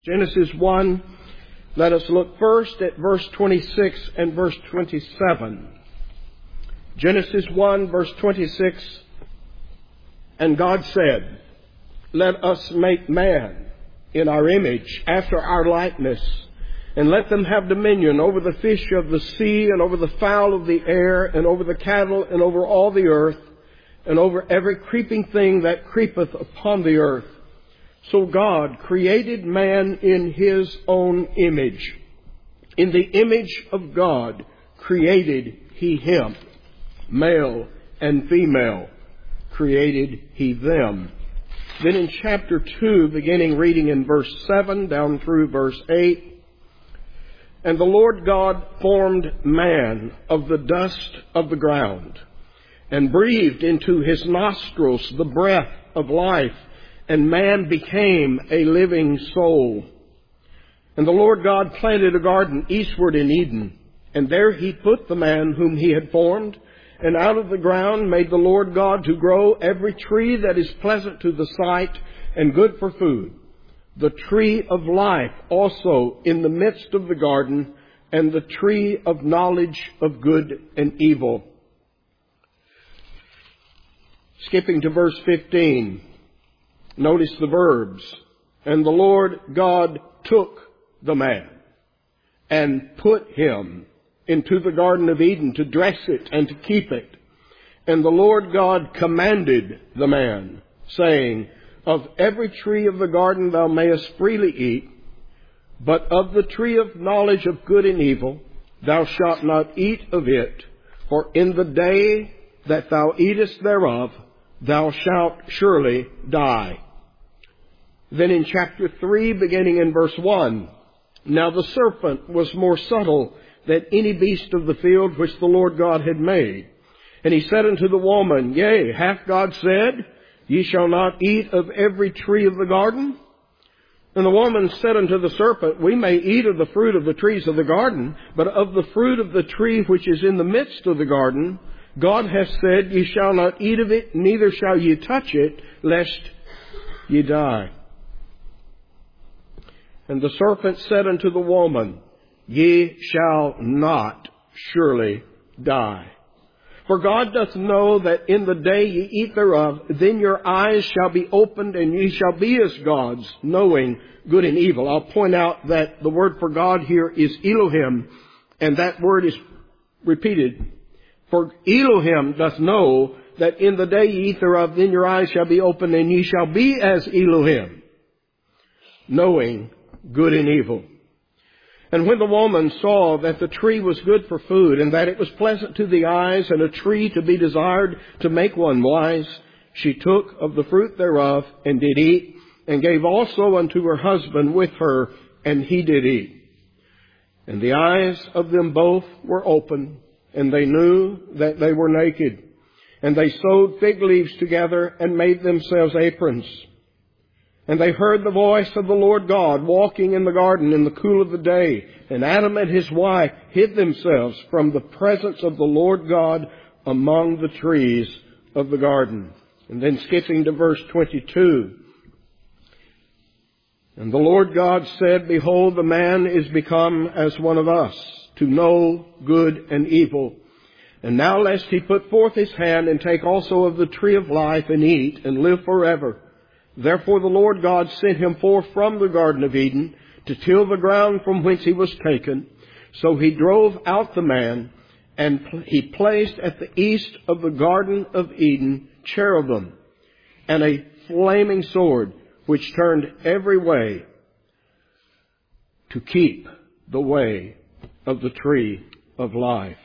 Genesis 1, let us look first at verse 26 and verse 27. Genesis 1, verse 26, and God said, "Let us make man in our image, after our likeness, and let them have dominion over the fish of the sea, and over the fowl of the air, and over the cattle, and over all the earth, and over every creeping thing that creepeth upon the earth." So God created man in His own image. In the image of God created He him. Male and female created He them. Then in chapter 2, beginning reading in verse 7 down through verse 8, "And the Lord God formed man of the dust of the ground, and breathed into his nostrils the breath of life, and man became a living soul. And the Lord God planted a garden eastward in Eden, and there He put the man whom He had formed. And out of the ground made the Lord God to grow every tree that is pleasant to the sight and good for food, the tree of life also in the midst of the garden, and the tree of knowledge of good and evil." Skipping to verse 15. Notice the verbs. "And the Lord God took the man and put him into the Garden of Eden to dress it and to keep it. And the Lord God commanded the man, saying, Of every tree of the garden thou mayest freely eat, but of the tree of knowledge of good and evil thou shalt not eat of it, for in the day that thou eatest thereof thou shalt surely die." Then in chapter 3, beginning in verse 1, "Now the serpent was more subtle than any beast of the field which the Lord God had made. And he said unto the woman, Yea, hath God said, Ye shall not eat of every tree of the garden? And the woman said unto the serpent, We may eat of the fruit of the trees of the garden, but of the fruit of the tree which is in the midst of the garden, God hath said, Ye shall not eat of it, neither shall ye touch it, lest ye die. And the serpent said unto the woman, Ye shall not surely die. For God doth know that in the day ye eat thereof, then your eyes shall be opened, and ye shall be as gods, knowing good and evil." I'll point out that the word for God here is Elohim, and that word is repeated. "For Elohim doth know that in the day ye eat thereof, then your eyes shall be opened, and ye shall be as Elohim, knowing good and evil. And when the woman saw that the tree was good for food, and that it was pleasant to the eyes, and a tree to be desired to make one wise, she took of the fruit thereof, and did eat, and gave also unto her husband with her, and he did eat. And the eyes of them both were open, and they knew that they were naked. And they sewed fig leaves together, and made themselves aprons. And they heard the voice of the Lord God walking in the garden in the cool of the day. And Adam and his wife hid themselves from the presence of the Lord God among the trees of the garden." And then skipping to verse 22. "And the Lord God said, Behold, the man is become as one of us, to know good and evil. And now lest he put forth his hand and take also of the tree of life and eat and live forever. Therefore the Lord God sent him forth from the Garden of Eden to till the ground from whence he was taken. So he drove out the man, and he placed at the east of the Garden of Eden cherubim and a flaming sword, which turned every way to keep the way of the tree of life."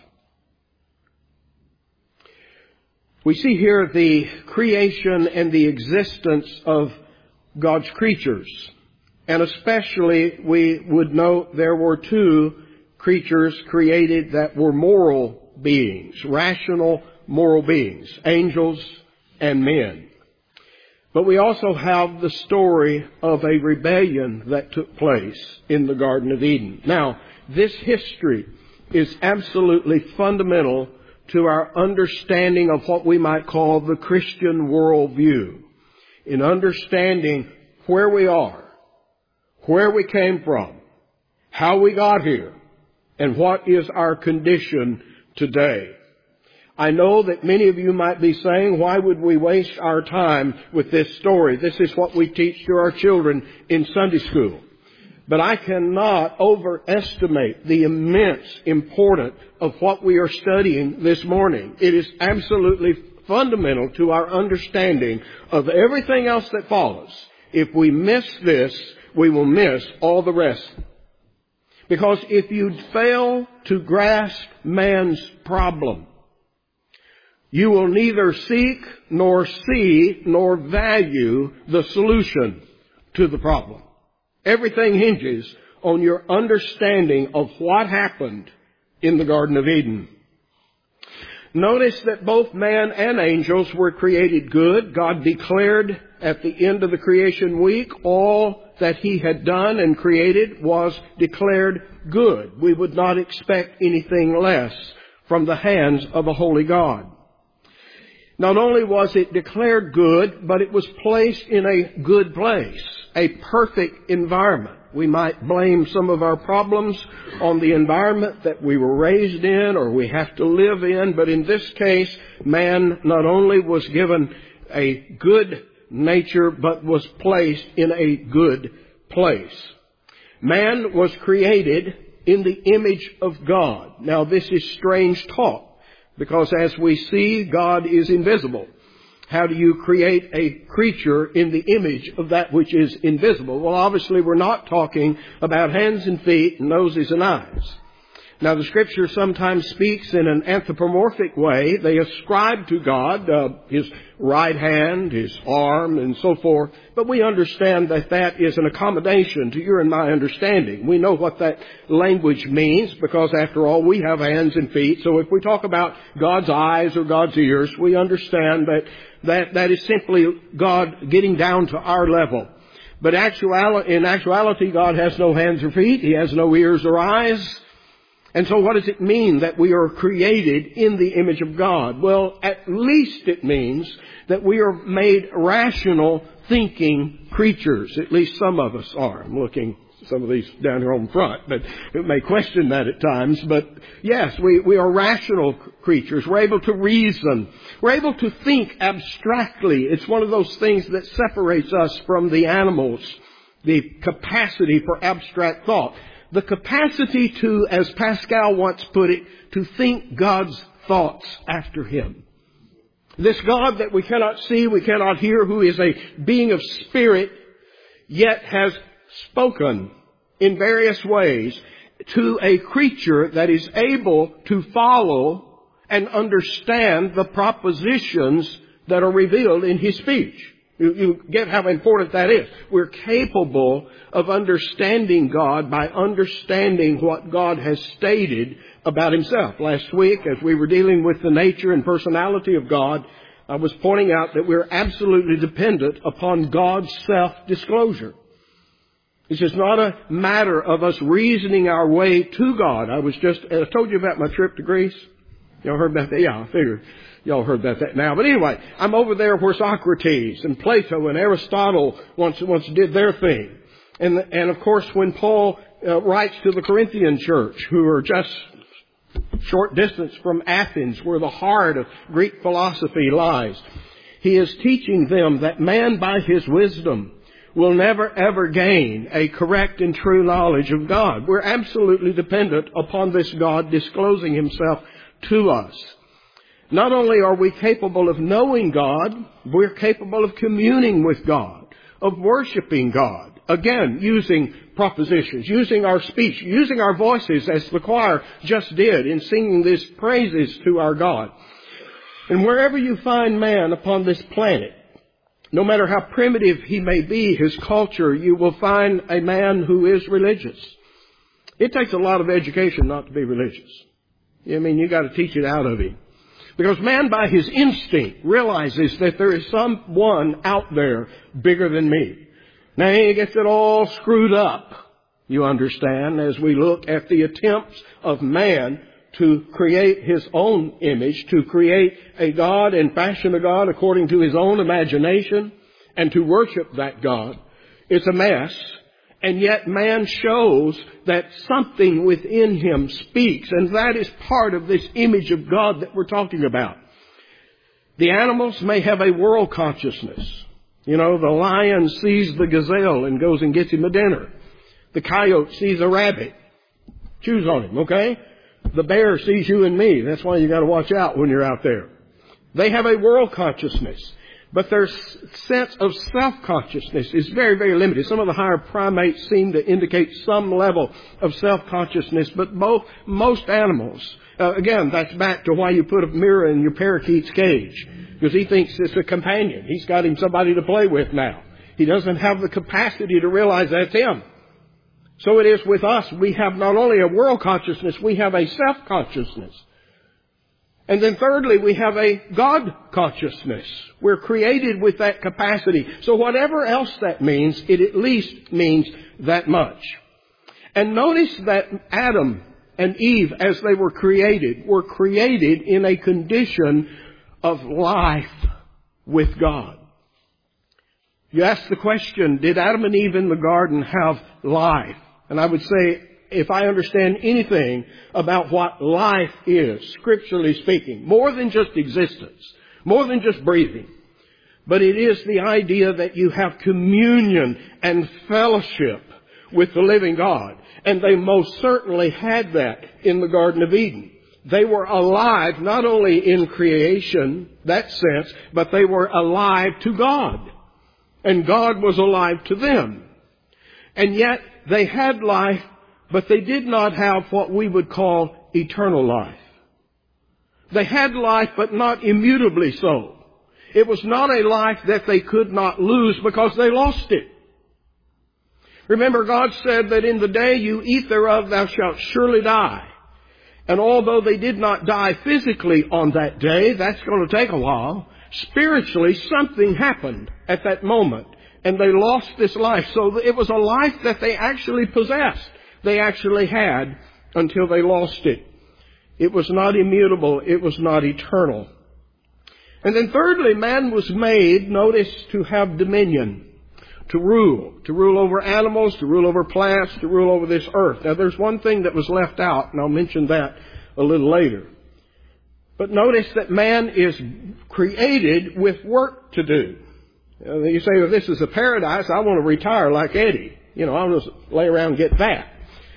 We see here the creation and the existence of God's creatures. And especially we would note there were two creatures created that were moral beings, rational moral beings, angels and men. But we also have the story of a rebellion that took place in the Garden of Eden. Now, this history is absolutely fundamental to our understanding of what we might call the Christian worldview, in understanding where we are, where we came from, how we got here, and what is our condition today. I know that many of you might be saying, why would we waste our time with this story? This is what we teach to our children in Sunday school. But I cannot overestimate the immense importance of what we are studying this morning. It is absolutely fundamental to our understanding of everything else that follows. If we miss this, we will miss all the rest. Because if you fail to grasp man's problem, you will neither seek nor see nor value the solution to the problem. Everything hinges on your understanding of what happened in the Garden of Eden. Notice that both man and angels were created good. God declared at the end of the creation week all that He had done and created was declared good. We would not expect anything less from the hands of a holy God. Not only was it declared good, but it was placed in a good place, a perfect environment. We might blame some of our problems on the environment that we were raised in or we have to live in, but in this case, man not only was given a good nature, but was placed in a good place. Man was created in the image of God. Now, this is strange talk. Because as we see, God is invisible. How do you create a creature in the image of that which is invisible? Well, obviously we're not talking about hands and feet and noses and eyes. Now, the Scripture sometimes speaks in an anthropomorphic way. They ascribe to God His right hand, His arm, and so forth. But we understand that that is an accommodation to your and my understanding. We know what that language means because, after all, we have hands and feet. So if we talk about God's eyes or God's ears, we understand that is simply God getting down to our level. But in actuality, God has no hands or feet. He has no ears or eyes. And so what does it mean that we are created in the image of God? Well, at least it means that we are made rational, thinking creatures. At least some of us are. I'm looking at some of these down here on front, but it may question that at times. But yes, we are rational creatures. We're able to reason. We're able to think abstractly. It's one of those things that separates us from the animals, the capacity for abstract thought. The capacity to, as Pascal once put it, to think God's thoughts after Him. This God that we cannot see, we cannot hear, who is a being of spirit, yet has spoken in various ways to a creature that is able to follow and understand the propositions that are revealed in His speech. You get how important that is. We're capable of understanding God by understanding what God has stated about Himself. Last week, as we were dealing with the nature and personality of God, I was pointing out that we're absolutely dependent upon God's self-disclosure. This is not a matter of us reasoning our way to God. I told you about my trip to Greece. Y'all heard about that? Yeah, I figured. Y'all heard about that now. But anyway, I'm over there where Socrates and Plato and Aristotle once did their thing. And of course, when Paul writes to the Corinthian church, who are just short distance from Athens, where the heart of Greek philosophy lies, he is teaching them that man by his wisdom will never ever gain a correct and true knowledge of God. We're absolutely dependent upon this God disclosing Himself to us. Not only are we capable of knowing God, we're capable of communing with God, of worshiping God. Again, using propositions, using our speech, using our voices as the choir just did in singing these praises to our God. And wherever you find man upon this planet, no matter how primitive he may be, his culture, you will find a man who is religious. It takes a lot of education not to be religious. I mean, you got to teach it out of him. Because man, by his instinct, realizes that there is someone out there bigger than me. Now, he gets it all screwed up, you understand, as we look at the attempts of man to create his own image, to create a God and fashion a God according to his own imagination, and to worship that God. It's a mess, And yet man shows that something within him speaks, and that is part of this image of God that we're talking about. The animals may have a world consciousness. You know, the lion sees the gazelle and goes and gets him a dinner. The coyote sees a rabbit, chews on him, okay? The bear sees you and me. That's why you got to watch out when you're out there. They have a world consciousness. But their sense of self-consciousness is very, very limited. Some of the higher primates seem to indicate some level of self-consciousness, but most animals, again, that's back to why you put a mirror in your parakeet's cage, because he thinks it's a companion. He's got him somebody to play with now. He doesn't have the capacity to realize that's him. So it is with us. We have not only a world consciousness, we have a self-consciousness. And then thirdly, we have a God consciousness. We're created with that capacity. So whatever else that means, it at least means that much. And notice that Adam and Eve, as they were created in a condition of life with God. You ask the question, did Adam and Eve in the garden have life? And I would say, if I understand anything about what life is, scripturally speaking, more than just existence, more than just breathing, but it is the idea that you have communion and fellowship with the living God. And they most certainly had that in the Garden of Eden. They were alive not only in creation, that sense, but they were alive to God. And God was alive to them. And yet they had life, but they did not have what we would call eternal life. They had life, but not immutably so. It was not a life that they could not lose because they lost it. Remember, God said that in the day you eat thereof, thou shalt surely die. And although they did not die physically on that day, that's going to take a while, spiritually something happened at that moment. And they lost this life. So it was a life that they actually possessed. They actually had until they lost it. It was not immutable. It was not eternal. And then thirdly, man was made, notice, to have dominion, to rule over animals, to rule over plants, to rule over this earth. Now there's one thing that was left out, and I'll mention that a little later. But notice that man is created with work to do. You say, well, this is a paradise, I want to retire like Eddie. I'll just lay around and get fat.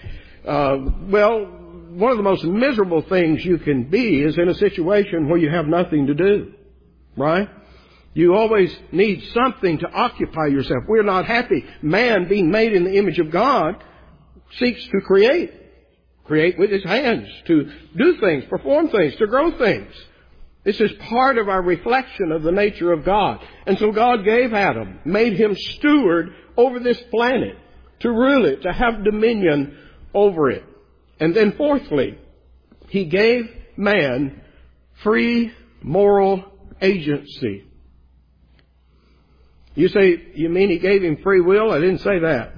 Well, one of the most miserable things you can be is in a situation where you have nothing to do. Right? You always need something to occupy yourself. We're not happy. Man, being made in the image of God, seeks to create with his hands, to do things, perform things, to grow things. This is part of our reflection of the nature of God. And so God gave Adam, made him steward over this planet, to rule it, to have dominion over it. And then fourthly, he gave man free moral agency. You say, you mean he gave him free will? I didn't say that.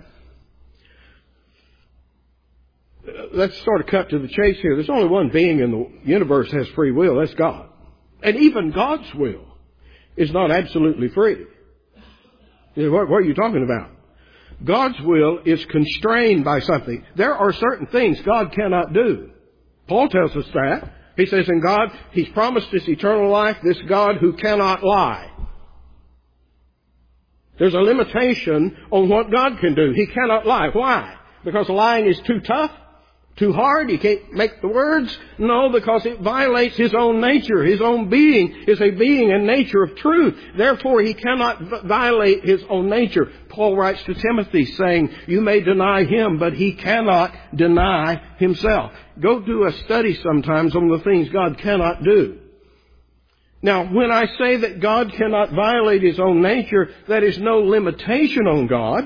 Let's sort of cut to the chase here. There's only one being in the universe that has free will. That's God. And even God's will is not absolutely free. What are you talking about? God's will is constrained by something. There are certain things God cannot do. Paul tells us that. He says in God, He's promised us eternal life, this God who cannot lie. There's a limitation on what God can do. He cannot lie. Why? Because lying is too tough? Too hard? He can't make the words? No, because it violates His own nature. His own being is a being and nature of truth. Therefore, He cannot violate His own nature. Paul writes to Timothy saying, you may deny Him, but He cannot deny Himself. Go do a study sometimes on the things God cannot do. Now, when I say that God cannot violate His own nature, that is no limitation on God.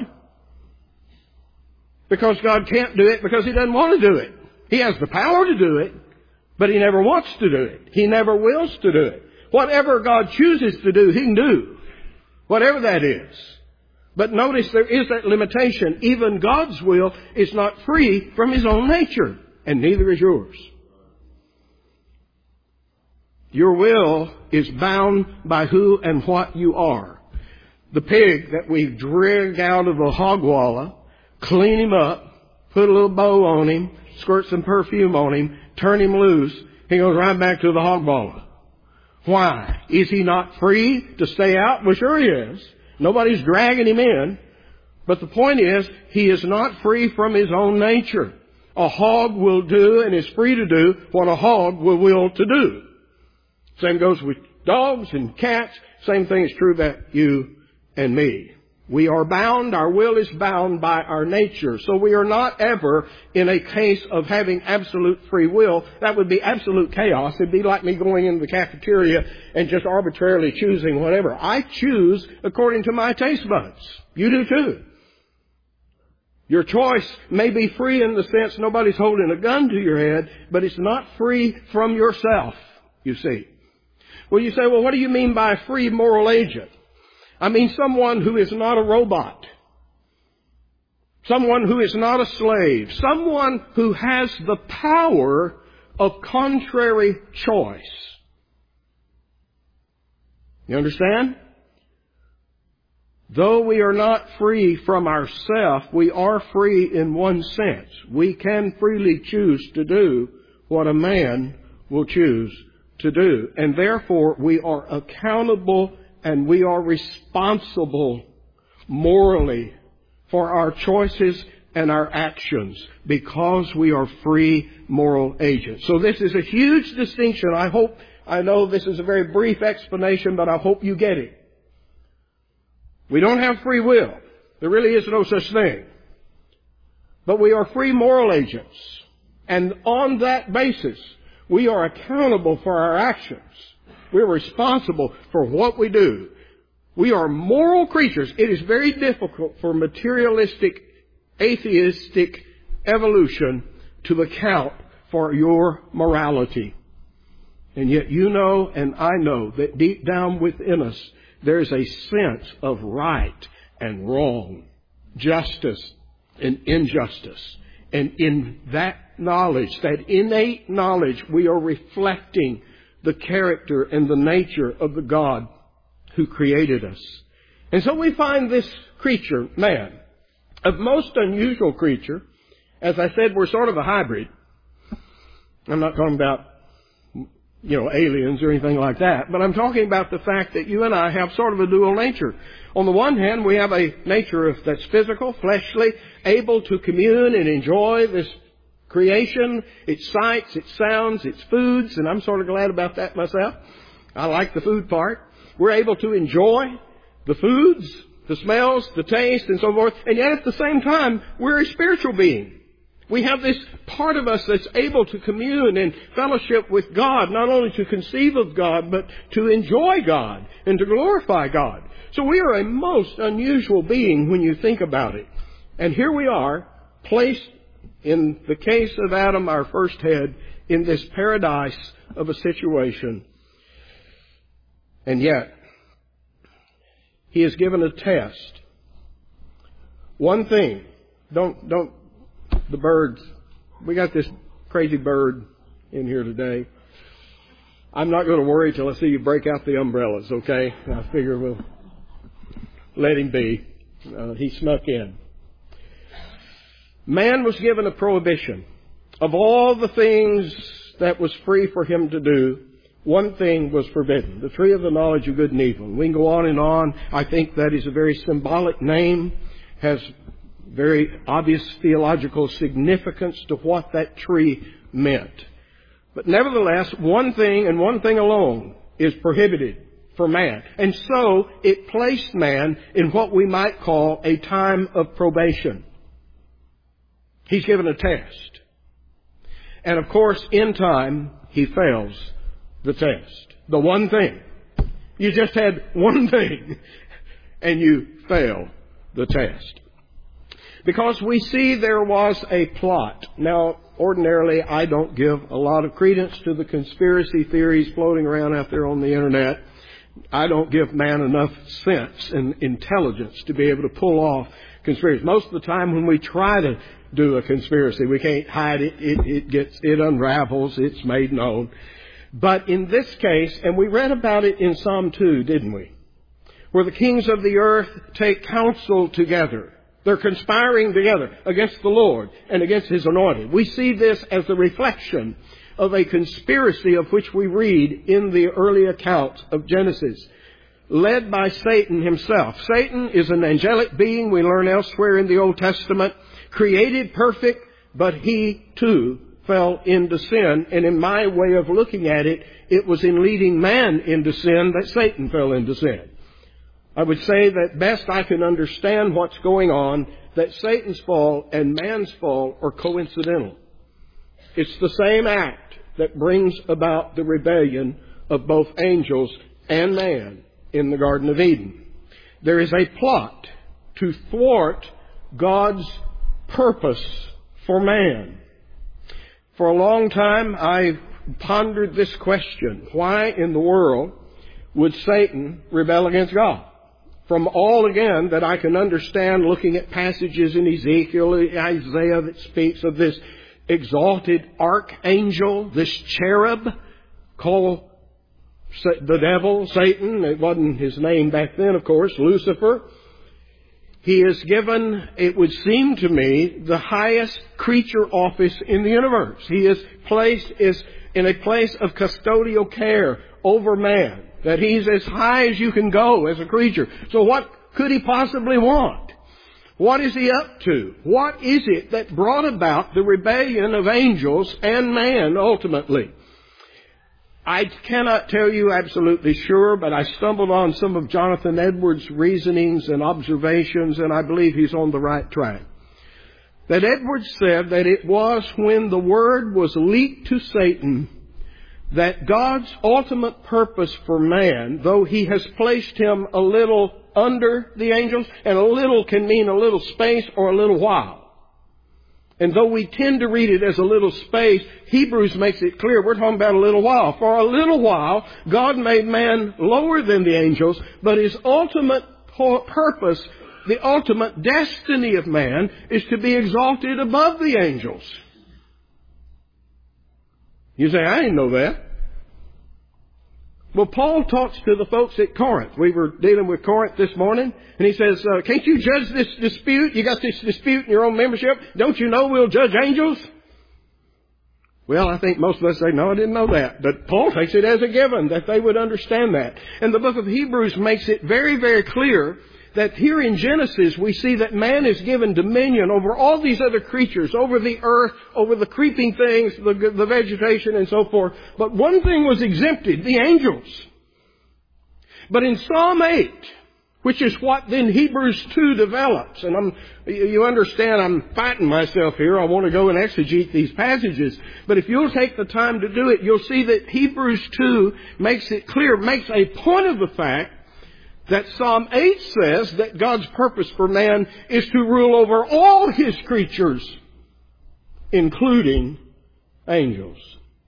Because God can't do it because He doesn't want to do it. He has the power to do it, but He never wants to do it. He never wills to do it. Whatever God chooses to do, He can do. Whatever that is. But notice there is that limitation. Even God's will is not free from His own nature, and neither is yours. Your will is bound by who and what you are. The pig that we drag out of the hog wallah clean him up, put a little bow on him, squirt some perfume on him, turn him loose, he goes right back to the hog baller. Why? Is he not free to stay out? Well, sure he is. Nobody's dragging him in. But the point is, he is not free from his own nature. A hog will do and is free to do what a hog will will to do. Same goes with dogs and cats. Same thing is true about you and me. We are bound, our will is bound by our nature. So we are not ever in a case of having absolute free will. That would be absolute chaos. It'd be like me going into the cafeteria and just arbitrarily choosing whatever. I choose according to my taste buds. You do too. Your choice may be free in the sense nobody's holding a gun to your head, but it's not free from yourself, you see. Well, you say, well, what do you mean by a free moral agent? I mean someone who is not a robot. Someone who is not a slave. Someone who has the power of contrary choice. You understand? Though we are not free from ourselves, we are free in one sense. We can freely choose to do what a man will choose to do. And therefore, we are accountable and we are responsible morally for our choices and our actions because we are free moral agents. So this is a huge distinction. I know this is a very brief explanation, but I hope you get it. We don't have free will. There really is no such thing. But we are free moral agents. And on that basis, we are accountable for our actions. We're responsible for what we do. We are moral creatures. It is very difficult for materialistic, atheistic evolution to account for your morality. And yet you know and I know that deep down within us, there's a sense of right and wrong, justice and injustice. And in that knowledge, that innate knowledge, we are reflecting the character and the nature of the God who created us. And so we find this creature, man, a most unusual creature. As I said, we're sort of a hybrid. I'm not talking about, aliens or anything like that, but I'm talking about the fact that you and I have sort of a dual nature. On the one hand, we have a nature that's physical, fleshly, able to commune and enjoy this creation, its sights, its sounds, its foods, and I'm sort of glad about that myself. I like the food part. We're able to enjoy the foods, the smells, the taste, and so forth, and yet at the same time, we're a spiritual being. We have this part of us that's able to commune and fellowship with God, not only to conceive of God, but to enjoy God and to glorify God. So we are a most unusual being when you think about it. And here we are, placed in the case of Adam, our first head, in this paradise of a situation. And yet, he is given a test. One thing, the birds, we got this crazy bird in here today. I'm not going to worry till I see you break out the umbrellas, okay? I figure we'll let him be. He snuck in. Man was given a prohibition. Of all the things that was free for him to do, one thing was forbidden, the tree of the knowledge of good and evil. We can go on and on. I think that is a very symbolic name, has very obvious theological significance to what that tree meant. But nevertheless, one thing and one thing alone is prohibited for man. And so it placed man in what we might call a time of probation. He's given a test. And of course, in time, he fails the test. The one thing. You just had one thing and you fail the test. Because we see there was a plot. Now, ordinarily, I don't give a lot of credence to the conspiracy theories floating around out there on the internet. I don't give man enough sense and intelligence to be able to pull off conspiracies. Most of the time when we try to do a conspiracy, we can't hide it. It unravels. It's made known. But in this case, and we read about it in Psalm 2, didn't we? Where the kings of the earth take counsel together. They're conspiring together against the Lord and against His anointed. We see this as the reflection of a conspiracy of which we read in the early accounts of Genesis, led by Satan himself. Satan is an angelic being, we learn elsewhere in the Old Testament, created perfect, but he too fell into sin. And in my way of looking at it, it was in leading man into sin that Satan fell into sin. I would say that best I can understand what's going on, that Satan's fall and man's fall are coincidental. It's the same act that brings about the rebellion of both angels and man in the Garden of Eden. There is a plot to thwart God's purpose for man. For a long time, I pondered this question: why in the world would Satan rebel against God? From all, again, that I can understand, looking at passages in Ezekiel, Isaiah, that speaks of this exalted archangel, this cherub called the devil, Satan. It wasn't his name back then, of course, Lucifer. He is given, it would seem to me, the highest creature office in the universe. He is in a place of custodial care over man, that he's as high as you can go as a creature. So what could he possibly want? What is he up to? What is it that brought about the rebellion of angels and man ultimately? I cannot tell you absolutely sure, but I stumbled on some of Jonathan Edwards' reasonings and observations, and I believe he's on the right track. That Edwards said that it was when the Word was leaked to Satan that God's ultimate purpose for man, though He has placed him a little under the angels, and a little can mean a little space or a little while. And though we tend to read it as a little space, Hebrews makes it clear we're talking about a little while. For a little while, God made man lower than the angels, but His ultimate purpose, the ultimate destiny of man, is to be exalted above the angels. You say, I didn't know that. Well, Paul talks to the folks at Corinth. We were dealing with Corinth this morning, and he says, can't you judge this dispute? You got this dispute in your own membership. Don't you know we'll judge angels? Well, I think most of us say, no, I didn't know that. But Paul takes it as a given that they would understand that. And the book of Hebrews makes it very, very clear that here in Genesis we see that man is given dominion over all these other creatures, over the earth, over the creeping things, the vegetation and so forth. But one thing was exempted, the angels. But in Psalm 8, which is what then Hebrews 2 develops, and you understand I'm fighting myself here. I want to go and exegete these passages. But if you'll take the time to do it, you'll see that Hebrews 2 makes it clear, makes a point of the fact that Psalm 8 says that God's purpose for man is to rule over all His creatures, including angels.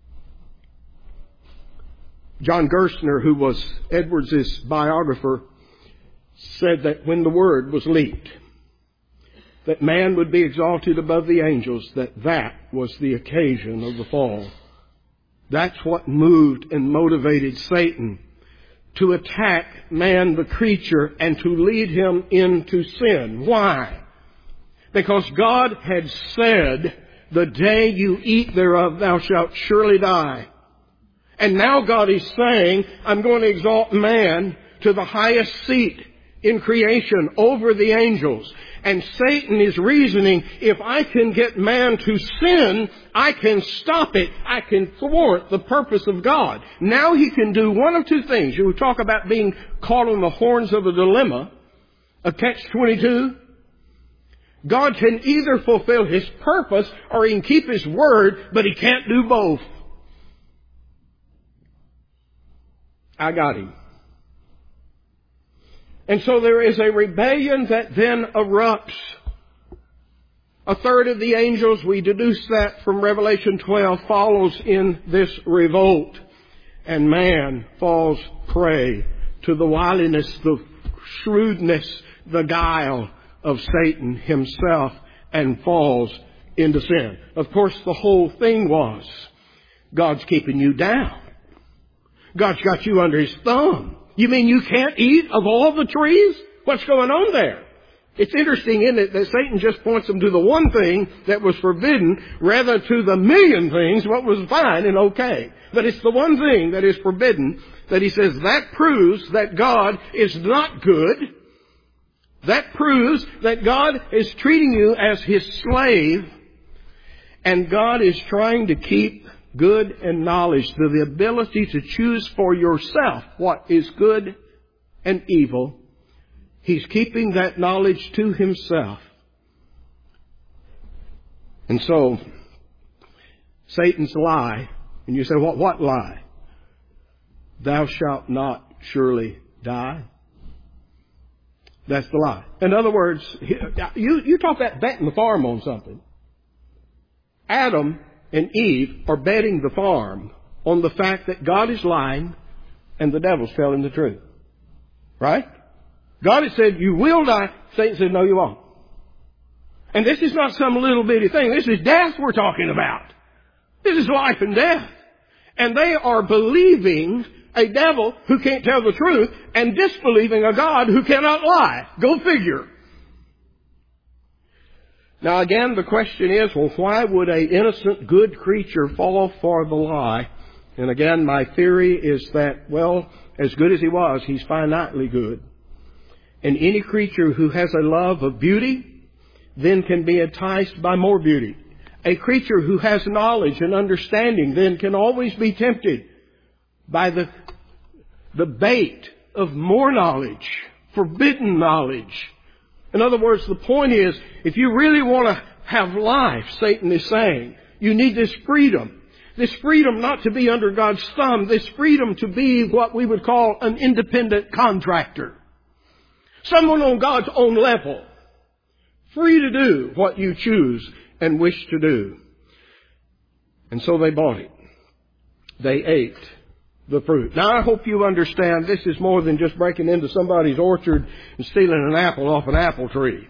John Gerstner, who was Edwards' biographer, said that when the word was leaked, that man would be exalted above the angels, that was the occasion of the fall. That's what moved and motivated Satan to attack man, the creature, and to lead him into sin. Why? Because God had said, the day you eat thereof, thou shalt surely die. And now God is saying, I'm going to exalt man to the highest seat in creation over the angels. And Satan is reasoning, if I can get man to sin, I can stop it. I can thwart the purpose of God. Now he can do one of two things. You talk about being caught on the horns of a dilemma, a catch-22. God can either fulfill His purpose or He can keep His word, but He can't do both. I got him. And so there is a rebellion that then erupts. A third of the angels, we deduce that from Revelation 12, follows in this revolt. And man falls prey to the wiliness, the shrewdness, the guile of Satan himself and falls into sin. Of course, the whole thing was, God's keeping you down. God's got you under His thumb. You mean you can't eat of all the trees? What's going on there? It's interesting, isn't it, that Satan just points them to the one thing that was forbidden rather to the million things what was fine and okay. But it's the one thing that is forbidden that he says that proves that God is not good. That proves that God is treating you as His slave, and God is trying to keep good and knowledge, the ability to choose for yourself what is good and evil. He's keeping that knowledge to Himself. And so, Satan's lie, and you say, what lie? Thou shalt not surely die. That's the lie. In other words, you talk about betting the farm on something. Adam and Eve are betting the farm on the fact that God is lying and the devil's telling the truth. Right? God has said, you will die. Satan said, no, you won't. And this is not some little bitty thing. This is death we're talking about. This is life and death. And they are believing a devil who can't tell the truth and disbelieving a God who cannot lie. Go figure. Now again, the question is, well, why would an innocent, good creature fall for the lie? And again, my theory is that, well, as good as he was, he's finitely good. And any creature who has a love of beauty then can be enticed by more beauty. A creature who has knowledge and understanding then can always be tempted by the bait of more knowledge, forbidden knowledge. In other words, the point is, if you really want to have life, Satan is saying, you need this freedom. This freedom not to be under God's thumb. This freedom to be what we would call an independent contractor. Someone on God's own level. Free to do what you choose and wish to do. And so they bought it. They ate the fruit. Now I hope you understand this is more than just breaking into somebody's orchard and stealing an apple off an apple tree.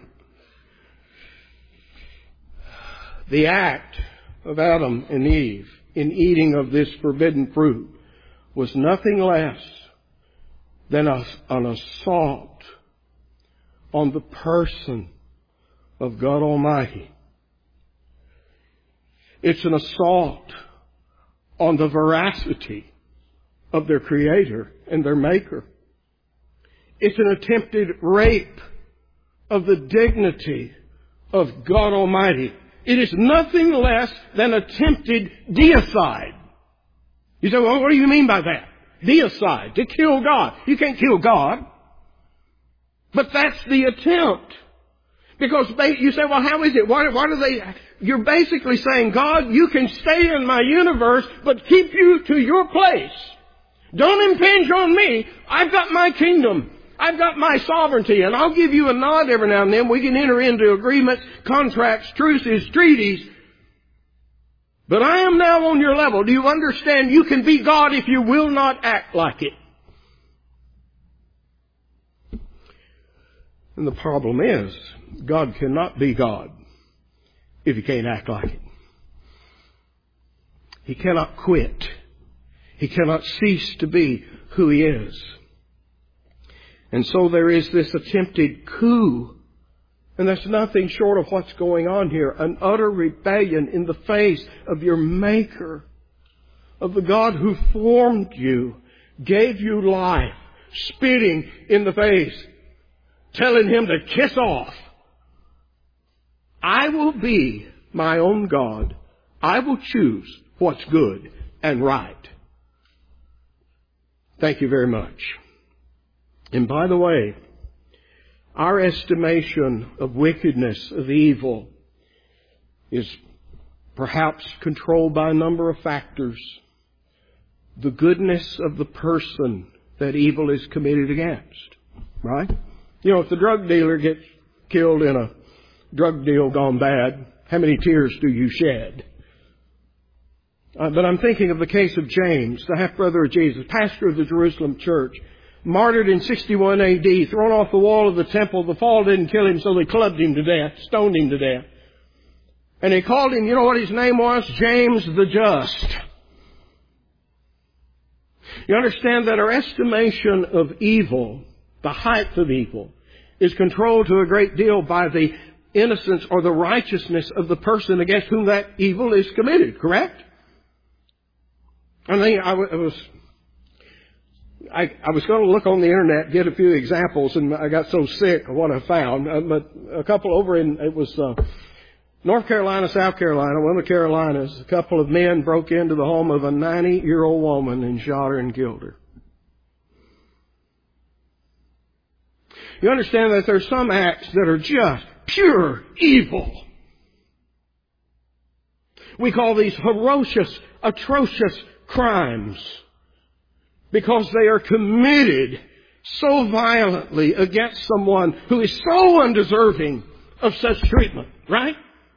The act of Adam and Eve in eating of this forbidden fruit was nothing less than an assault on the person of God Almighty. It's an assault on the veracity of their Creator and their Maker. It's an attempted rape of the dignity of God Almighty. It is nothing less than attempted deicide. You say, well, what do you mean by that? Deicide, to kill God. You can't kill God. But that's the attempt. Because you say, well, how is it? Why do they... You're basically saying, God, you can stay in my universe, but keep you to your place. Don't impinge on me. I've got my kingdom. I've got my sovereignty, and I'll give you a nod every now and then. We can enter into agreements, contracts, truces, treaties. But I am now on your level. Do you understand? You can be God if you will not act like it. And the problem is, God cannot be God if He can't act like it. He cannot quit. He cannot cease to be who He is. And so there is this attempted coup. And that's nothing short of what's going on here. An utter rebellion in the face of your Maker, of the God who formed you, gave you life, spitting in the face, telling Him to kiss off. I will be my own God. I will choose what's good and right. Thank you very much. And by the way, our estimation of wickedness, of evil, is perhaps controlled by a number of factors. The goodness of the person that evil is committed against. Right? You know, if the drug dealer gets killed in a drug deal gone bad, how many tears do you shed? But I'm thinking of the case of James, the half-brother of Jesus, pastor of the Jerusalem church, martyred in 61 A.D., thrown off the wall of the temple. The fall didn't kill him, so they clubbed him to death, stoned him to death. And they called him, you know what his name was? James the Just. You understand that our estimation of evil, the height of evil, is controlled to a great deal by the innocence or the righteousness of the person against whom that evil is committed, correct? I was going to look on the internet, get a few examples, and I got so sick of what I found. But a couple over it was North Carolina, South Carolina, one of the Carolinas, a couple of men broke into the home of a 90-year-old woman and shot her and killed her. You understand that there's some acts that are just pure evil. We call these ferocious, atrocious crimes because they are committed so violently against someone who is so undeserving of such treatment, right?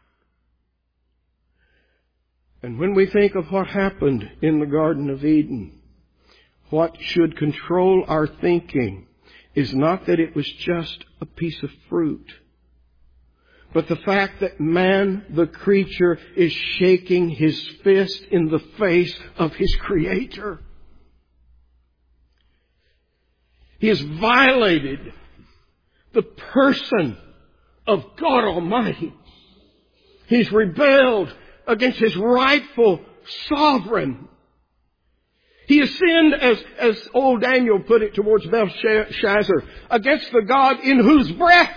And when we think of what happened in the Garden of Eden, what should control our thinking is not that it was just a piece of fruit, but the fact that man, the creature, is shaking his fist in the face of his Creator. He has violated the person of God Almighty. He's rebelled against His rightful sovereign. He has sinned, as old Daniel put it towards Belshazzar, against the God in whose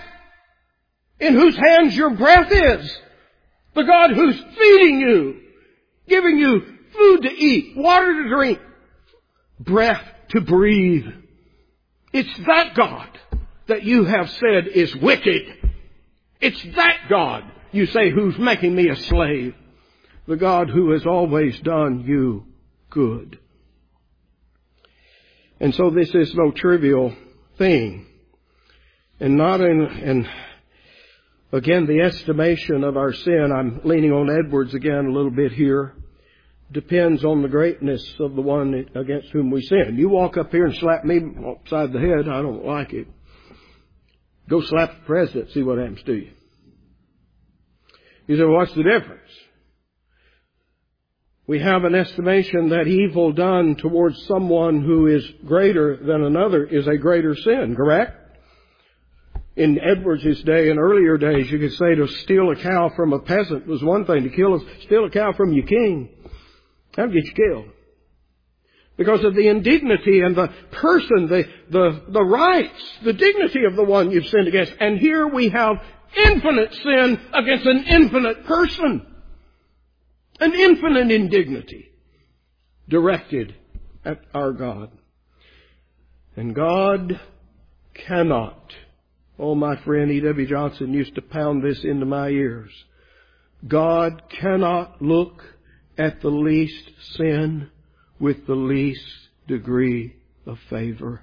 hands your breath is. The God who's feeding you, giving you food to eat, water to drink, breath to breathe. It's that God that you have said is wicked. It's that God, you say, who's making me a slave. The God who has always done you good. And so this is no trivial thing. And not in again, the estimation of our sin, I'm leaning on Edwards again a little bit here, depends on the greatness of the one against whom we sin. You walk up here and slap me upside the head, I don't like it. Go slap the president, see what happens to you. You say, well, what's the difference? We have an estimation that evil done towards someone who is greater than another is a greater sin, correct? In Edwards' day and earlier days, you could say to steal a cow from a peasant was one thing. To steal a cow from your king, that would get you killed. Because of the indignity and the person, the rights, the dignity of the one you've sinned against. And here we have infinite sin against an infinite person. An infinite indignity directed at our God. And God cannot. Oh, my friend E.W. Johnson used to pound this into my ears. God cannot look at the least sin with the least degree of favor.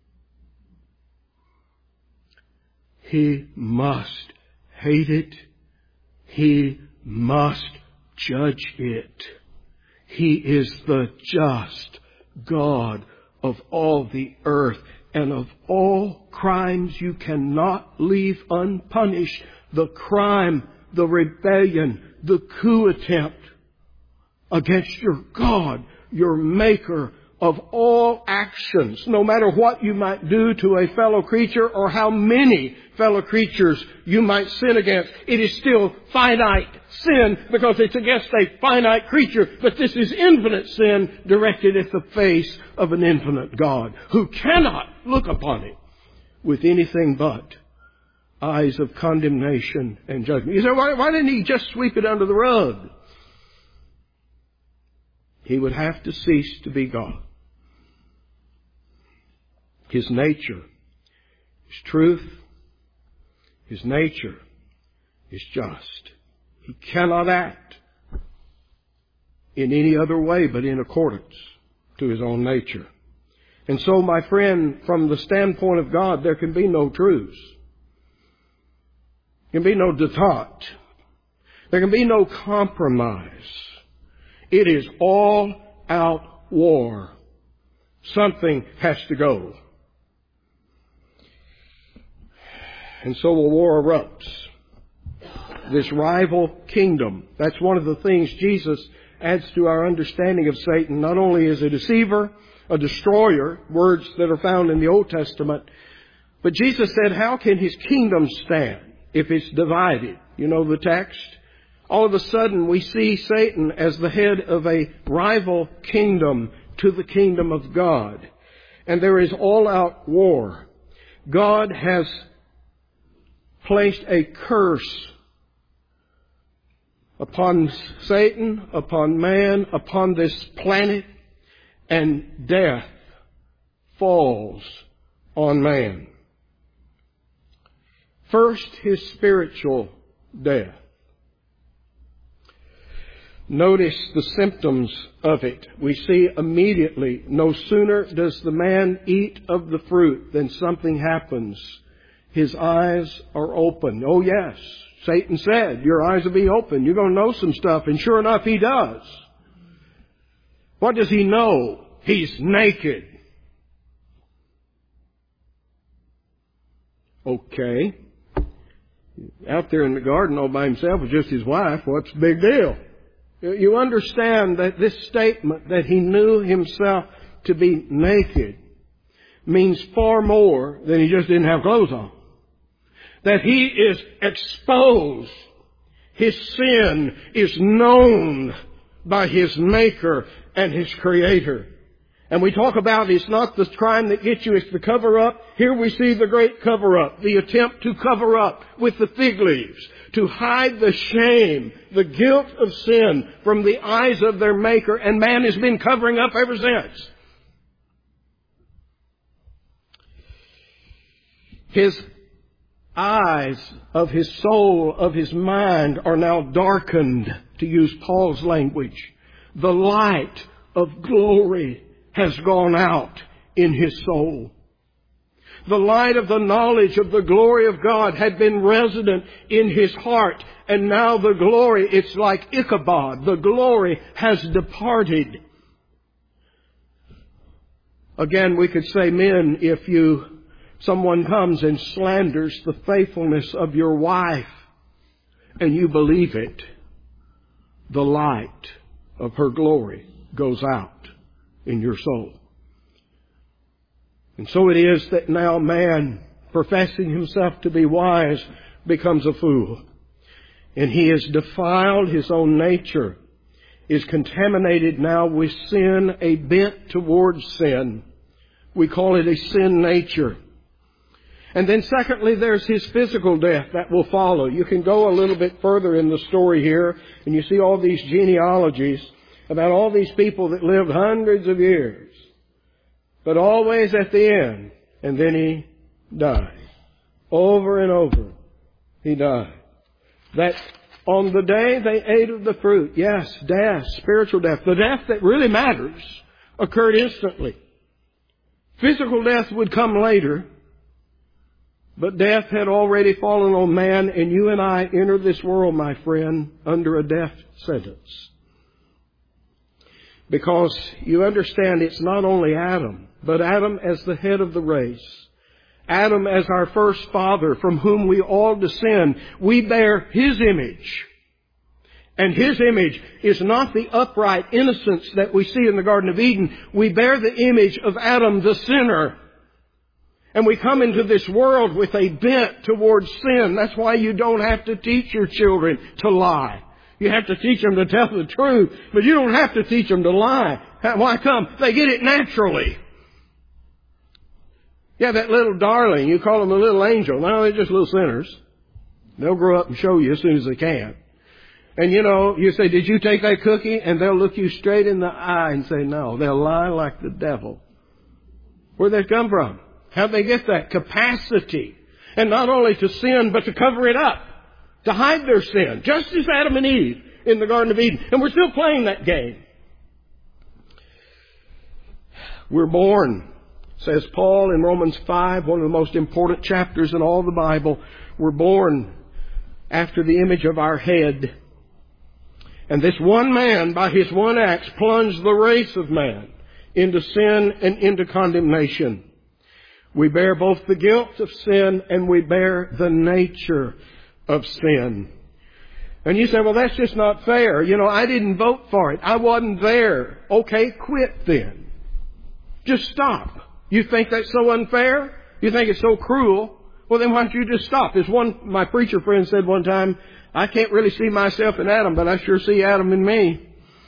He must hate it. He must judge it. He is the just God of all the earth. And of all crimes you cannot leave unpunished, the crime, the rebellion, the coup attempt against your God, your Maker of all actions, no matter what you might do to a fellow creature or how many fellow creatures you might sin against. It is still finite sin because it's against a finite creature. But this is infinite sin directed at the face of an infinite God who cannot look upon it with anything but eyes of condemnation and judgment. You say, why didn't He just sweep it under the rug? He would have to cease to be God. His nature is truth. His nature is just. He cannot act in any other way but in accordance to His own nature. And so, my friend, from the standpoint of God, there can be no truce. There can be no detente. There can be no compromise. It is all out war. Something has to go. And so a war erupts. This rival kingdom. That's one of the things Jesus adds to our understanding of Satan. Not only is a deceiver, a destroyer, words that are found in the Old Testament, But Jesus said, how can His kingdom stand if it's divided? You know the text? All of a sudden we see Satan as the head of a rival kingdom to the kingdom of God. And there is all-out war. God has placed a curse upon Satan, upon man, upon this planet, and death falls on man. First, his spiritual death. Notice the symptoms of it. We see immediately, no sooner does the man eat of the fruit than something happens. His eyes are open. Oh yes, Satan said, your eyes will be open. You're going to know some stuff. And sure enough, he does. What does he know? He's naked. Okay. Out there in the garden all by himself with just his wife, what's the big deal? You understand that this statement that he knew himself to be naked means far more than he just didn't have clothes on. That he is exposed. His sin is known by his Maker and his Creator. And we talk about it's not the crime that gets you, it's the cover-up. Here we see the great cover-up, the attempt to cover up with the fig leaves, to hide the shame, the guilt of sin from the eyes of their Maker. And man has been covering up ever since. His eyes of his soul, of his mind, are now darkened, to use Paul's language. The light of glory has gone out in his soul. The light of the knowledge of the glory of God had been resident in his heart, and now the glory, it's like Ichabod, the glory has departed. Again, we could say, men, if someone comes and slanders the faithfulness of your wife, and you believe it, the light of her glory goes out in your soul. And so it is that now man, professing himself to be wise, becomes a fool. And he has defiled his own nature, is contaminated now with sin, a bent towards sin. We call it a sin nature. And then secondly, there's his physical death that will follow. You can go a little bit further in the story here, and you see all these genealogies about all these people that lived hundreds of years. But always at the end, and then he died. Over and over, he died. That on the day they ate of the fruit, yes, death, spiritual death, the death that really matters, occurred instantly. Physical death would come later, but death had already fallen on man, and you and I enter this world, my friend, under a death sentence. Because you understand it's not only Adam, but Adam as the head of the race. Adam as our first father, from whom we all descend. We bear his image. And his image is not the upright innocence that we see in the Garden of Eden. We bear the image of Adam the sinner. And we come into this world with a bent towards sin. That's why you don't have to teach your children to lie. You have to teach them to tell the truth, but you don't have to teach them to lie. Why come? They get it naturally. Yeah, that little darling, you call them a little angel. No, they're just little sinners. They'll grow up and show you as soon as they can. And you say, did you take that cookie? And they'll look you straight in the eye and say no. They'll lie like the devil. Where'd that come from? How'd they get that capacity? And not only to sin, but to cover it up. To hide their sin. Just as Adam and Eve in the Garden of Eden. And we're still playing that game. We're born, says Paul in Romans 5, one of the most important chapters in all the Bible. We're born after the image of our head. And this one man, by his one act, plunged the race of man into sin and into condemnation. We bear both the guilt of sin and we bear the nature of sin. And you say, well, that's just not fair. I didn't vote for it. I wasn't there. Okay, quit then. Just stop. You think that's so unfair? You think it's so cruel. Well, then why don't you just stop? As my preacher friend said one time, I can't really see myself in Adam, but I sure see Adam in me.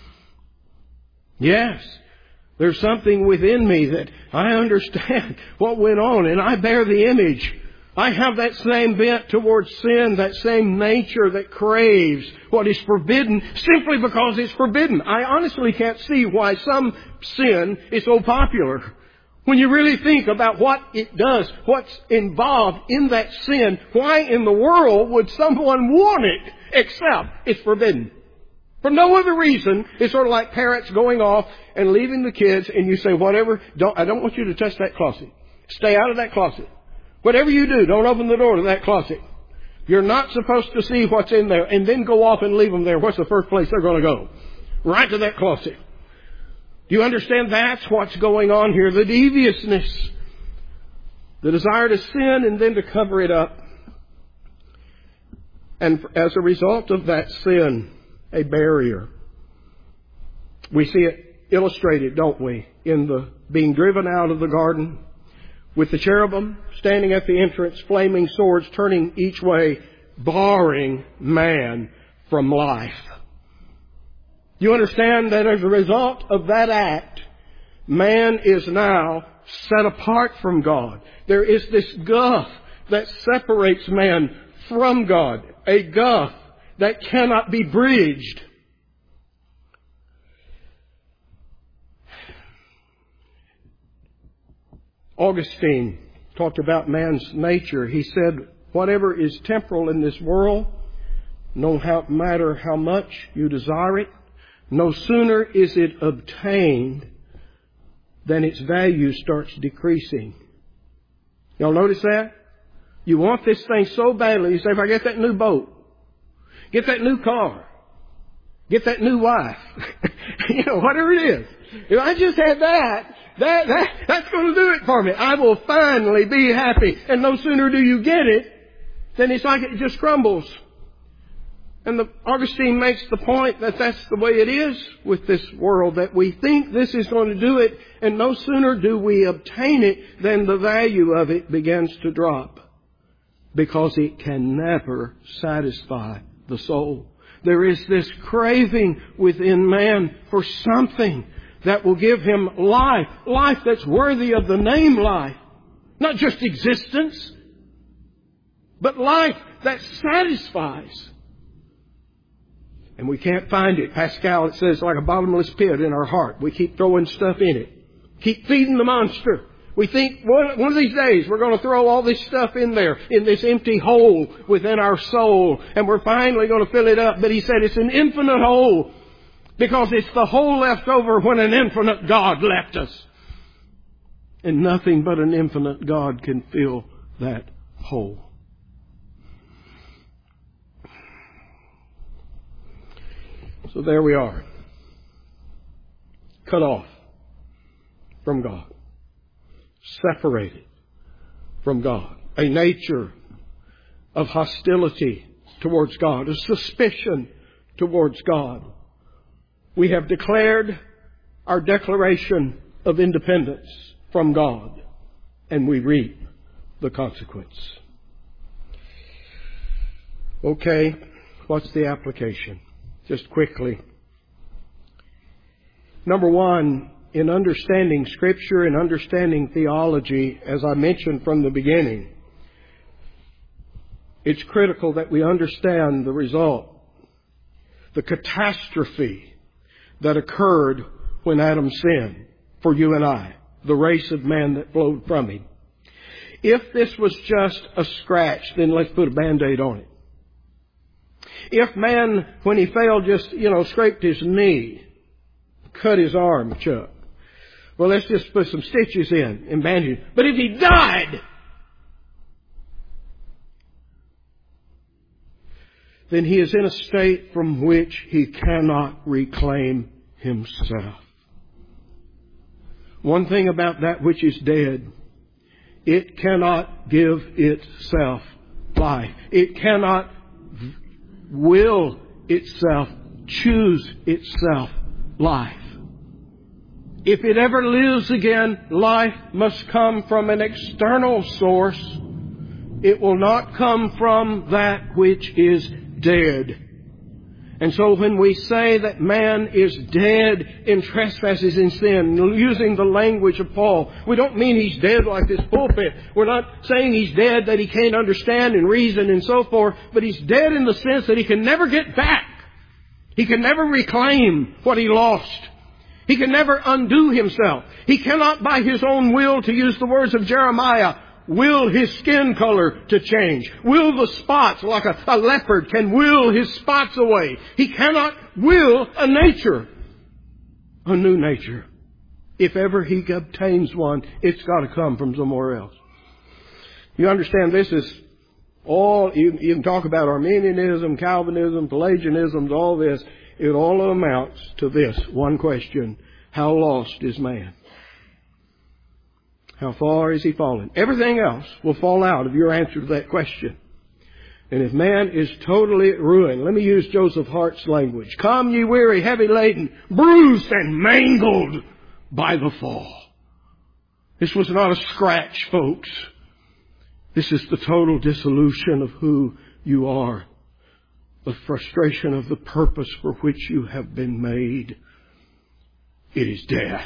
Yes. There's something within me that I understand what went on, and I bear the image. I have that same bent towards sin, that same nature that craves what is forbidden simply because it's forbidden. I honestly can't see why some sin is so popular. When you really think about what it does, what's involved in that sin, why in the world would someone want it except it's forbidden? For no other reason. It's sort of like parents going off and leaving the kids, and you say, whatever, I don't want you to touch that closet. Stay out of that closet. Whatever you do, don't open the door to that closet. You're not supposed to see what's in there, and then go off and leave them there. What's the first place they're going to go? Right to that closet. Do you understand that's what's going on here? The deviousness. The desire to sin and then to cover it up. And as a result of that sin, a barrier. We see it illustrated, don't we, in the being driven out of the garden with the cherubim standing at the entrance, flaming swords turning each way, barring man from life. You understand that as a result of that act, man is now set apart from God. There is this gulf that separates man from God, a gulf that cannot be bridged. Augustine talked about man's nature. He said, whatever is temporal in this world, no matter how much you desire it, no sooner is it obtained than its value starts decreasing. Y'all notice that? You want this thing so badly. You say, if I get that new boat, get that new car, get that new wife, whatever it is. If I just had that's going to do it for me. I will finally be happy. And no sooner do you get it, then it's like it just crumbles. And Augustine makes the point that that's the way it is with this world, that we think this is going to do it, and no sooner do we obtain it than the value of it begins to drop, because it can never satisfy the soul. There is this craving within man for something that will give him life, life that's worthy of the name life. Not just existence, but life that satisfies. And we can't find it. Pascal, it says, like a bottomless pit in our heart. We keep throwing stuff in it. Keep feeding the monster. We think one of these days we're going to throw all this stuff in there, in this empty hole within our soul, and we're finally going to fill it up. But he said it's an infinite hole, because it's the hole left over when an infinite God left us. And nothing but an infinite God can fill that hole. So there we are. Cut off from God. Separated from God. A nature of hostility towards God. A suspicion towards God. We have declared our declaration of independence from God, and we reap the consequence. Okay, what's the application? Just quickly. Number one, in understanding Scripture and understanding theology, as I mentioned from the beginning, it's critical that we understand the result, the catastrophe that occurred when Adam sinned for you and I, the race of man that flowed from him. If this was just a scratch, then let's put a Band-Aid on it. If man, when he fell, just, scraped his knee, cut his arm, Chuck, well, let's just put some stitches in and bandage it. But if he died, then he is in a state from which he cannot reclaim himself. One thing about that which is dead, it cannot give itself life. It cannot will itself, choose itself life. If it ever lives again, life must come from an external source. It will not come from that which is dead. And so when we say that man is dead in trespasses and sin, using the language of Paul, we don't mean he's dead like this pulpit. We're not saying he's dead that he can't understand and reason and so forth, but he's dead in the sense that he can never get back. He can never reclaim what he lost. He can never undo himself. He cannot by his own will, to use the words of Jeremiah, will his skin color to change. Will the spots, like a leopard can will his spots away. He cannot will a nature, a new nature. If ever he obtains one, it's got to come from somewhere else. You understand, this is all, you can talk about Arminianism, Calvinism, Pelagianism, all this. It all amounts to this one question: how lost is man? How far is he fallen? Everything else will fall out of your answer to that question. And if man is totally ruined, let me use Joseph Hart's language. Come, ye weary, heavy laden, bruised and mangled by the fall. This was not a scratch, folks. This is the total dissolution of who you are. The frustration of the purpose for which you have been made. It is death.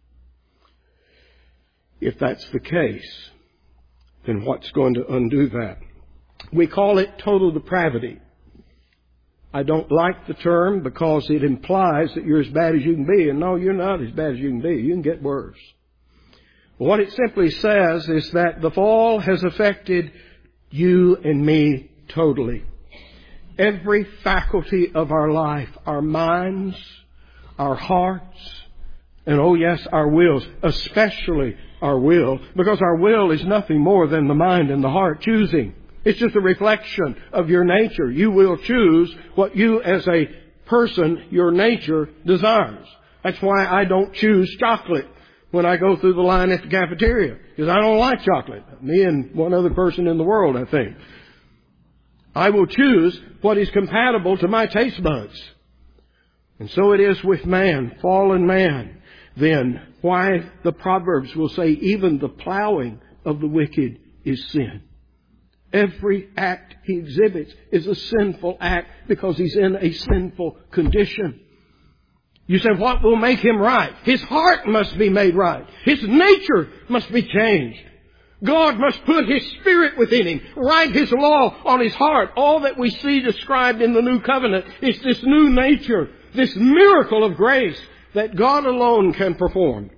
If that's the case, then what's going to undo that? We call it total depravity. I don't like the term because it implies that you're as bad as you can be. And no, you're not as bad as you can be. You can get worse. What it simply says is that the fall has affected you and me totally. Every faculty of our life, our minds, our hearts, and oh yes, our wills, especially our will, because our will is nothing more than the mind and the heart choosing. It's just a reflection of your nature. You will choose what you as a person, your nature, desires. That's why I don't choose chocolate when I go through the line at the cafeteria, because I don't like chocolate. Me and one other person in the world, I think. I will choose what is compatible to my taste buds. And so it is with man, fallen man. Then why the Proverbs will say even the plowing of the wicked is sin. Every act he exhibits is a sinful act because he's in a sinful condition. You say, what will make him right? His heart must be made right. His nature must be changed. God must put His Spirit within him, write His law on his heart. All that we see described in the New Covenant is this new nature, this miracle of grace that God alone can perform.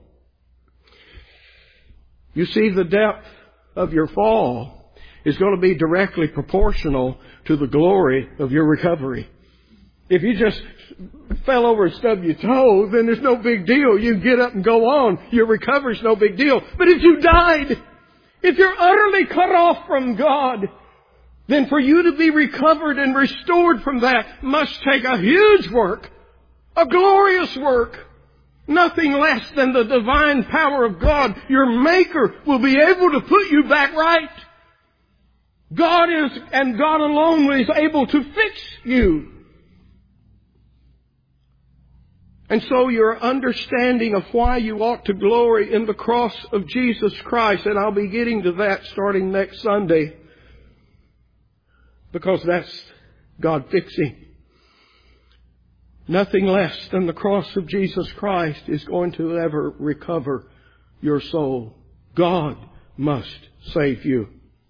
You see, the depth of your fall is going to be directly proportional to the glory of your recovery. If you just fell over and stubbed your toe, then there's no big deal. You get up and go on. Your recovery's no big deal. But if you died, if you're utterly cut off from God, then for you to be recovered and restored from that must take a huge work, a glorious work. Nothing less than the divine power of God, your Maker, will be able to put you back right. God is, and God alone is able to fix you. And so your understanding of why you ought to glory in the cross of Jesus Christ, and I'll be getting to that starting next Sunday, because that's God fixing. Nothing less than the cross of Jesus Christ is going to ever recover your soul. God must save you.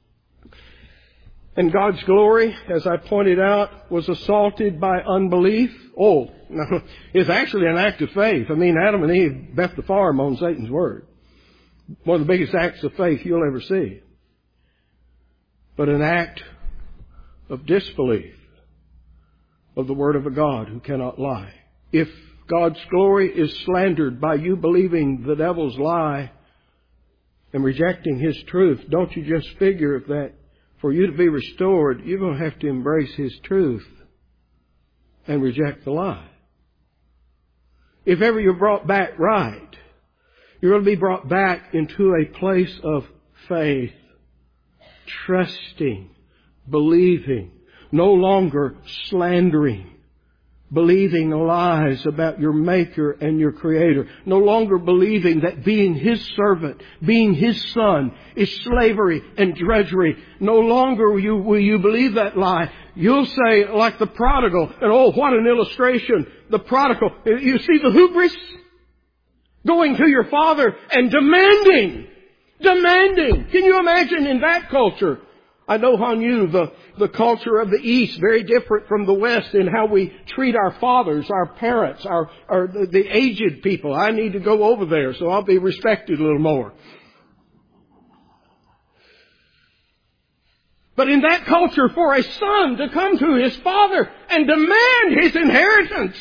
And God's glory, as I pointed out, was assaulted by unbelief. Oh, no, it's actually an act of faith. I mean, Adam and Eve bet the farm on Satan's word. One of the biggest acts of faith you'll ever see. But an act of disbelief of the word of a God who cannot lie. If God's glory is slandered by you believing the devil's lie and rejecting His truth, don't you just figure that for you to be restored, you're going to have to embrace His truth and reject the lie. If ever you're brought back right, you're going to be brought back into a place of faith, trusting, believing, no longer slandering, believing lies about your Maker and your Creator. No longer believing that being His servant, being His son, is slavery and drudgery. No longer will you believe that lie. You'll say, like the prodigal, and oh, what an illustration. The prodigal, you see the hubris? Going to your father and demanding. Can you imagine in that culture? I know, Han Yu, the culture of the East, very different from the West in how we treat our fathers, our parents, the aged people. I need to go over there, so I'll be respected a little more. But in that culture, for a son to come to his father and demand his inheritance.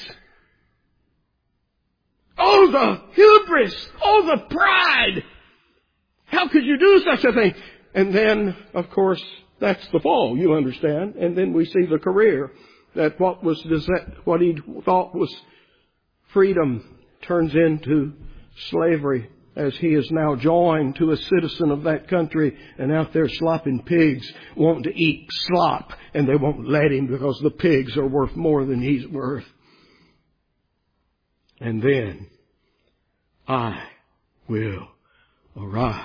Oh, the hubris! Oh, the pride! How could you do such a thing? And then, of course, that's the fall, you understand. And then we see the career. That what he thought was freedom turns into slavery, as he is now joined to a citizen of that country and out there slopping pigs, wanting to eat slop, and they won't let him because the pigs are worth more than he's worth. And then, I will arise.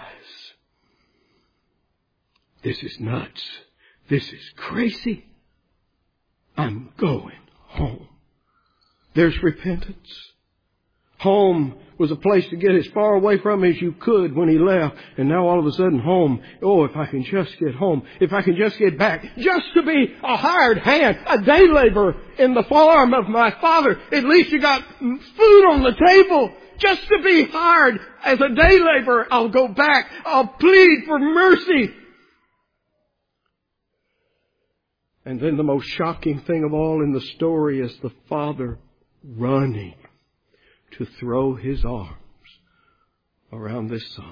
This is nuts. This is crazy. I'm going home. There's repentance. Home was a place to get as far away from as you could when he left. And now all of a sudden home. Oh, if I can just get home. If I can just get back. Just to be a hired hand. A day laborer in the farm of my father. At least you got food on the table. Just to be hired as a day laborer. I'll go back. I'll plead for mercy. And then the most shocking thing of all in the story is the father running to throw his arms around this son.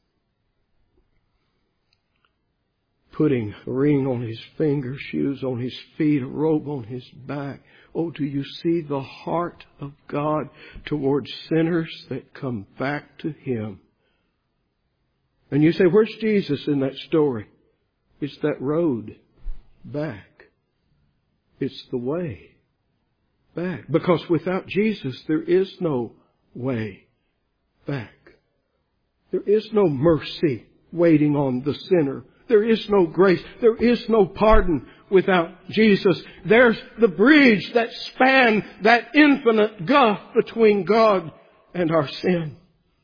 Putting a ring on his finger, shoes on his feet, a robe on his back. Oh, do you see the heart of God towards sinners that come back to Him? And you say, where's Jesus in that story? It's that road back. It's the way back. Because without Jesus, there is no way back. There is no mercy waiting on the sinner. There is no grace. There is no pardon without Jesus. There's the bridge that spans that infinite gulf between God and our sin.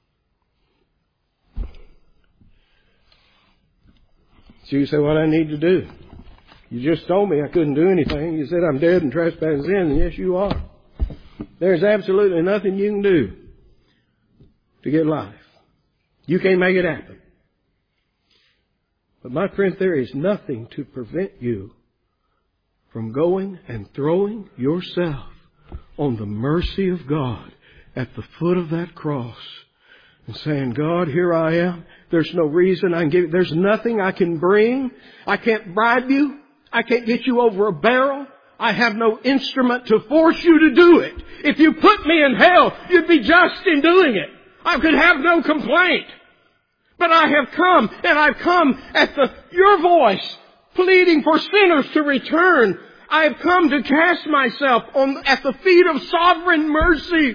So you say, what I need to do? You just told me I couldn't do anything. You said I'm dead and trespassing sin, and yes, you are. There's absolutely nothing you can do to get life. You can't make it happen. But my friend, there is nothing to prevent you from going and throwing yourself on the mercy of God at the foot of that cross and saying, God, here I am. There's no reason I can give. There's nothing I can bring. I can't bribe you. I can't get you over a barrel. I have no instrument to force you to do it. If you put me in hell, you'd be just in doing it. I could have no complaint. But I have come, and I've come at your voice, pleading for sinners to return. I have come to cast myself at the feet of sovereign mercy.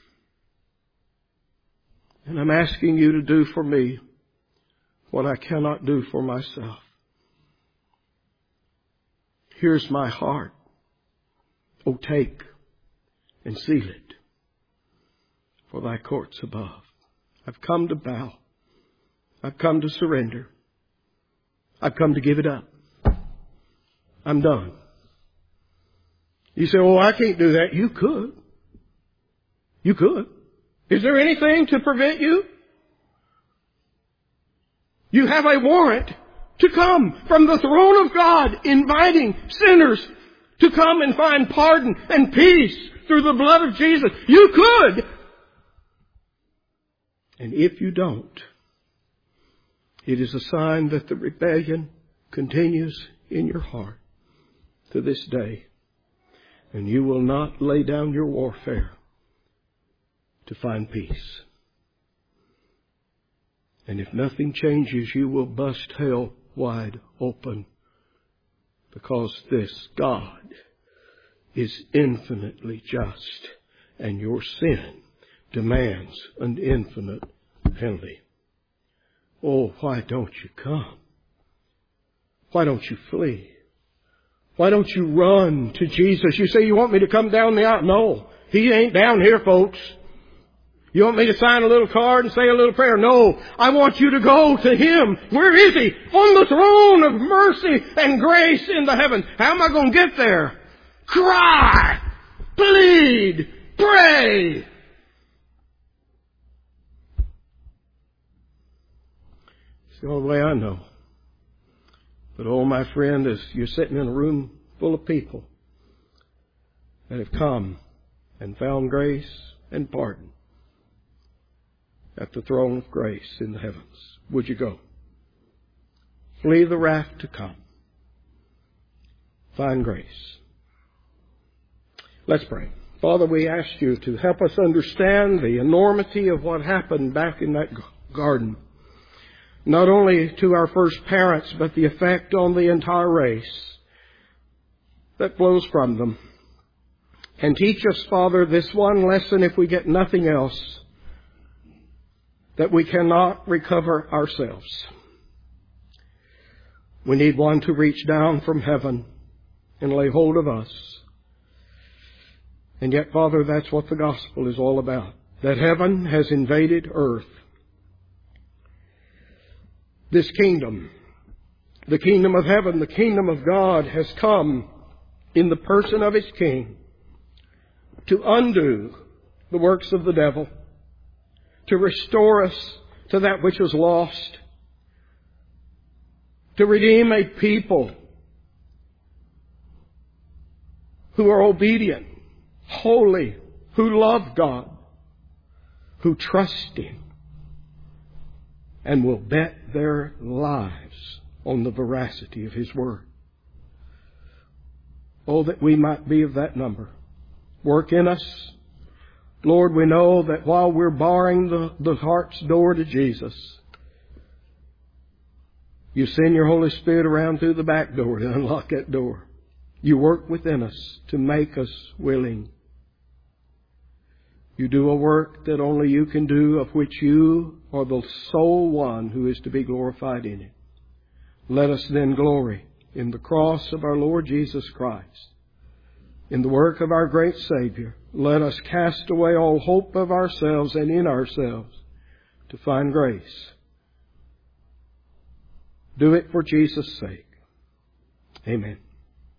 And I'm asking you to do for me what I cannot do for myself. Here's my heart. Oh, take and seal it for thy courts above. I've come to bow. I've come to surrender. I've come to give it up. I'm done. You say, oh, I can't do that. You could. You could. Is there anything to prevent you? You have a warrant to come from the throne of God, inviting sinners to come and find pardon and peace through the blood of Jesus. You could. And if you don't, it is a sign that the rebellion continues in your heart to this day. And you will not lay down your warfare to find peace. And if nothing changes, you will bust hell wide open. Because this God is infinitely just, and your sin demands an infinite penalty. Oh, why don't you come? Why don't you flee? Why don't you run to Jesus? You say, you want me to come down the aisle? No, He ain't down here, folks. You want me to sign a little card and say a little prayer? No, I want you to go to Him. Where is He? On the throne of mercy and grace in the heavens. How am I going to get there? Cry! Plead! Pray! It's the only way I know. But oh, my friend, as you're sitting in a room full of people that have come and found grace and pardon at the throne of grace in the heavens, would you go? Flee the wrath to come. Find grace. Let's pray. Father, we ask you to help us understand the enormity of what happened back in that garden. Not only to our first parents, but the effect on the entire race that flows from them. And teach us, Father, this one lesson, if we get nothing else, that we cannot recover ourselves. We need one to reach down from heaven and lay hold of us. And yet, Father, that's what the gospel is all about. That heaven has invaded earth. This kingdom, the kingdom of heaven, the kingdom of God, has come in the person of His King to undo the works of the devil, to restore us to that which was lost, to redeem a people who are obedient, holy, who love God, who trust Him, and will bet their lives on the veracity of His Word. Oh, that we might be of that number. Work in us. Lord, we know that while we're barring the heart's door to Jesus, you send your Holy Spirit around through the back door to unlock that door. You work within us to make us willing. You do a work that only you can do, of which you are the sole one who is to be glorified in it. Let us then glory in the cross of our Lord Jesus Christ, in the work of our great Savior. Let us cast away all hope of ourselves and in ourselves to find grace. Do it for Jesus' sake. Amen.